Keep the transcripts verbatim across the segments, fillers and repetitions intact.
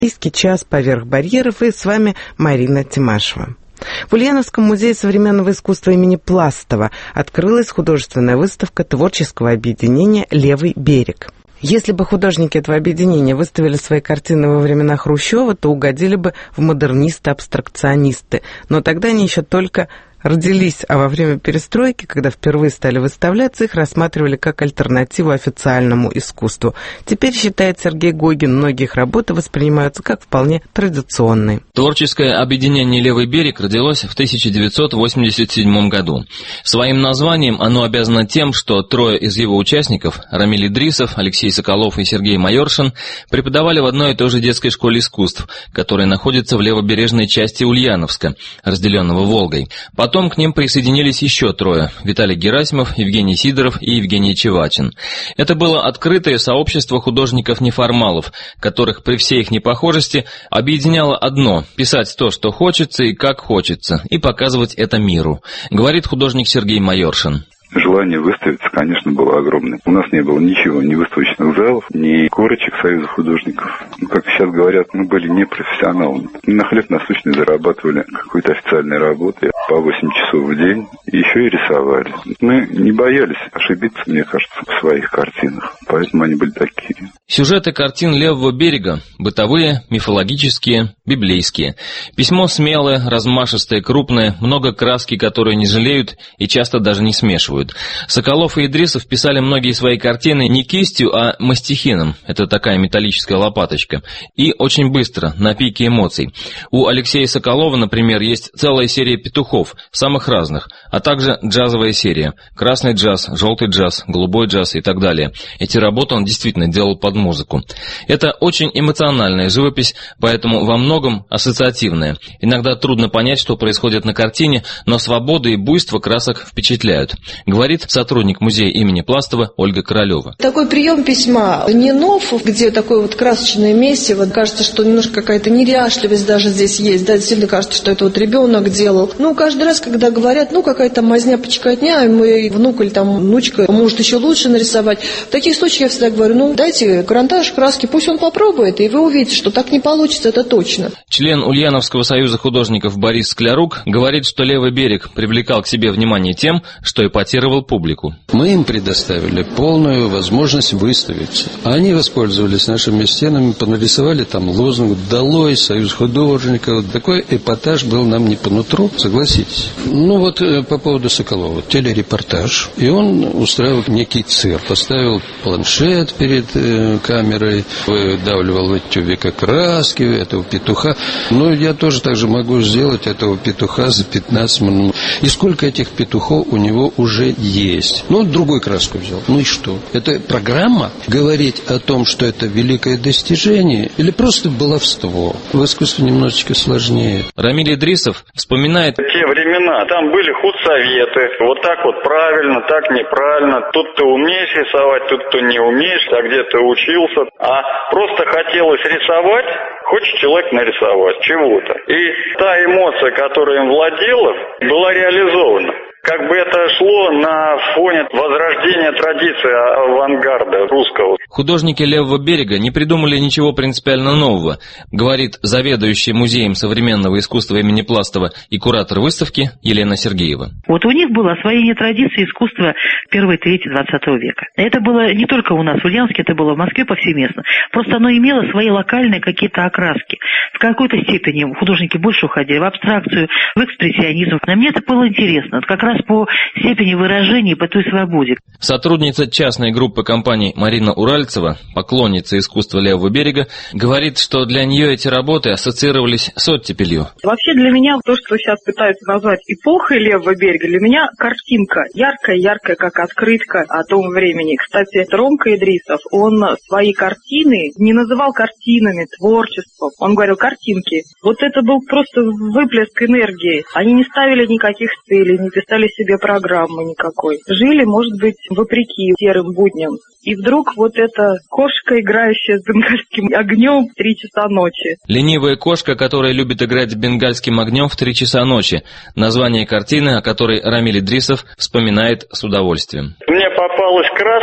Час поверх барьеров, и с вами Марина Тимашева. В Ульяновском музее современного искусства имени Пластова открылась художественная выставка творческого объединения «Левый берег». Если бы художники этого объединения выставили свои картины во времена Хрущева, то угодили бы в модернисты-абстракционисты. Но тогда они еще только родились, а во время перестройки, когда впервые стали выставляться, их рассматривали как альтернативу официальному искусству. Теперь, считает Сергей Гогин, многие их работы воспринимаются как вполне традиционные. Творческое объединение «Левый берег» родилось в тысяча девятьсот восемьдесят седьмом году. Своим названием оно обязано тем, что трое из его участников, Рамиль Идрисов, Алексей Соколов и Сергей Майоршин, преподавали в одной и той же детской школе искусств, которая находится в левобережной части Ульяновска, разделенного Волгой. Потом к ним присоединились еще трое – Виталий Герасимов, Евгений Сидоров и Евгений Чевачин. Это было открытое сообщество художников-неформалов, которых при всей их непохожести объединяло одно – писать то, что хочется и как хочется, и показывать это миру, говорит художник Сергей Майоршин. Желание выставиться, конечно, было огромное. У нас не было ничего, ни выставочных залов, ни корочек Союза художников. Ну, как сейчас говорят, мы были непрофессионалами. На хлеб насущный зарабатывали какой-то официальной работой по восемь часов в день, и еще и рисовали. Мы не боялись ошибиться, мне кажется, в своих картинах, поэтому они были такие. Сюжеты картин «Левого берега» – бытовые, мифологические, библейские. Письмо смелое, размашистое, крупное, много краски, которые не жалеют и часто даже не смешивают. Соколов и Идрисов писали многие свои картины не кистью, а мастихином, это такая металлическая лопаточка, и очень быстро, на пике эмоций. У Алексея Соколова, например, есть целая серия петухов, самых разных, а также джазовая серия, красный джаз, желтый джаз, голубой джаз и так далее. Эти работы он действительно делал под музыку. Это очень эмоциональная живопись, поэтому во многом ассоциативная. Иногда трудно понять, что происходит на картине, но свобода и буйство красок впечатляют, говорит сотрудник музея имени Пластова Ольга Королева. Такой прием письма не нов, где такое вот красочное месиво. Кажется, что немножко какая-то неряшливость даже здесь есть. Да, действительно кажется, что это вот ребенок делал. Ну, каждый раз, когда говорят, ну, какая-то мазня-почкотня, мой внук или там внучка может еще лучше нарисовать. В таких случаях я всегда говорю, ну, дайте карандаш, краски, пусть он попробует, и вы увидите, что так не получится, это точно. Член Ульяновского союза художников Борис Склярук говорит, что «Левый берег» привлекал к себе внимание тем, что эпатировал публику. Мы им предоставили полную возможность выставить. Они воспользовались нашими стенами, понарисовали там лозунг «Долой Союз художников». Такой эпатаж был нам не по нутру, согласитесь. Ну вот по поводу Соколова. Телерепортаж. И он устраивал некий цирк. Поставил планшет перед э, камерой, выдавливал в тюбика краски, этого петуха. Ну, я тоже так же могу сделать этого петуха за пятнадцать минут. И сколько этих петухов у него уже есть. Ну, другую краску взял. Ну и что? Это программа? Говорить о том, что это великое достижение, или просто баловство? В искусстве немножечко сложнее. Рамиль Идрисов вспоминает те времена. Там были худсоветы. Вот так вот правильно, так неправильно. Тут ты умеешь рисовать, тут ты не умеешь, а где ты учился. А просто хотелось рисовать, хочет человек нарисовать чего-то. И та эмоция, которая им владела, была реализована. Как бы это шло на фоне возрождения традиции авангарда русского. Художники «Левого берега» не придумали ничего принципиально нового, говорит заведующий музеем современного искусства имени Пластова и куратор выставки Елена Сергеева. Вот у них было освоение традиции искусства первой трети двадцатого века. Это было не только у нас в Ульяновске, это было в Москве повсеместно. Просто оно имело свои локальные какие-то окраски. В какой-то степени художники больше уходили в абстракцию, в экспрессионизм. На мне это было интересно. Как раз по степени выражения и по той свободе. Сотрудница частной группы компаний Марина Уральцева, поклонница искусства «Левого берега», говорит, что для нее эти работы ассоциировались с оттепелью. Вообще для меня то, что сейчас пытаются назвать эпохой «Левого берега», для меня картинка. Яркая-яркая, как открытка о том времени. Кстати, Ромка Идрисов, он свои картины не называл картинами, творчеством. Он говорил картинки. Вот это был просто выплеск энергии. Они не ставили никаких целей, не писали себе программы никакой. Жили, может быть, вопреки серым будням. И вдруг вот эта кошка, играющая с бенгальским огнем в три часа ночи. «Ленивая кошка, которая любит играть с бенгальским огнем в три часа ночи». Название картины, о которой Рамиль Идрисов вспоминает с удовольствием. Мне попалась краска,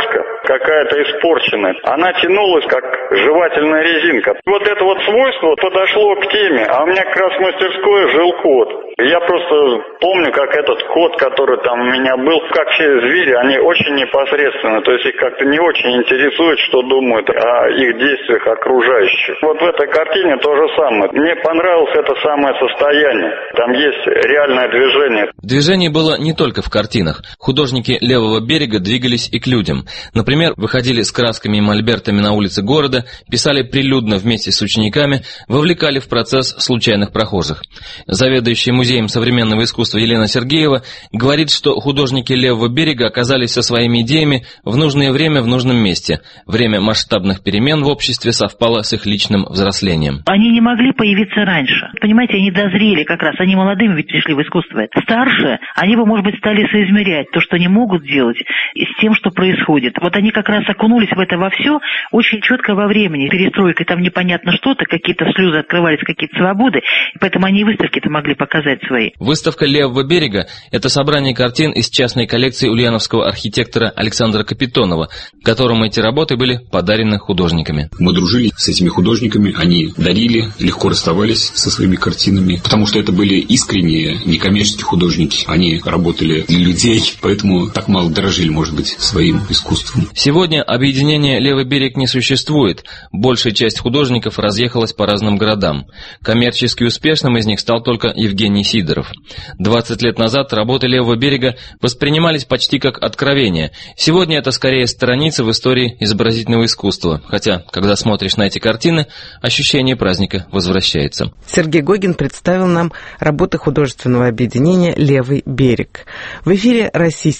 какая-то испорченная. Она тянулась, как жевательная резинка. Вот это вот свойство подошло к теме, а у меня как раз в мастерской жил кот. Я просто помню, как этот кот, который там у меня был, как все звери, они очень непосредственно, то есть их как-то не очень интересует, что думают о их действиях окружающих. Вот в этой картине то же самое. Мне понравилось это самое состояние. Там есть реальное движение. Движение было не только в картинах. Художники левого берега двигались и к людям. Например, выходили с красками и мольбертами на улицы города, писали прилюдно вместе с учениками, вовлекали в процесс случайных прохожих. Заведующий музеем современного искусства Елена Сергеева говорит, что художники левого берега оказались со своими идеями в нужное время в нужном месте. Время масштабных перемен в обществе совпало с их личным взрослением. Они не могли появиться раньше. Понимаете, они дозрели как раз. Они молодыми ведь пришли в искусство. Старше, они бы, может быть, стали соизмерять то, что они могут делать, с тем, что происходит. Вот они как раз окунулись в это во все очень четко во времени. Перестройкой там непонятно что-то, какие-то слезы открывались, какие-то свободы, и поэтому они и выставки-то могли показать свои. Выставка левого берега – это собрание картин из частной коллекции ульяновского архитектора Александра Капитонова, которому эти работы были подарены художниками. Мы дружили с этими художниками, они дарили, легко расставались со своими картинами, потому что это были искренние, некоммерческие художники. Они работали для людей, поэтому так мало дорожили, может быть, своим искусством. Сегодня объединения «Левый берег» не существует. Большая часть художников разъехалась по разным городам. Коммерчески успешным из них стал только Евгений Сидоров. двадцать лет назад работы «Левого берега» воспринимались почти как откровение. Сегодня это скорее страница в истории изобразительного искусства. Хотя, когда смотришь на эти картины, ощущение праздника возвращается. Сергей Гогин представил нам работы художественного объединения «Левый берег». В эфире российский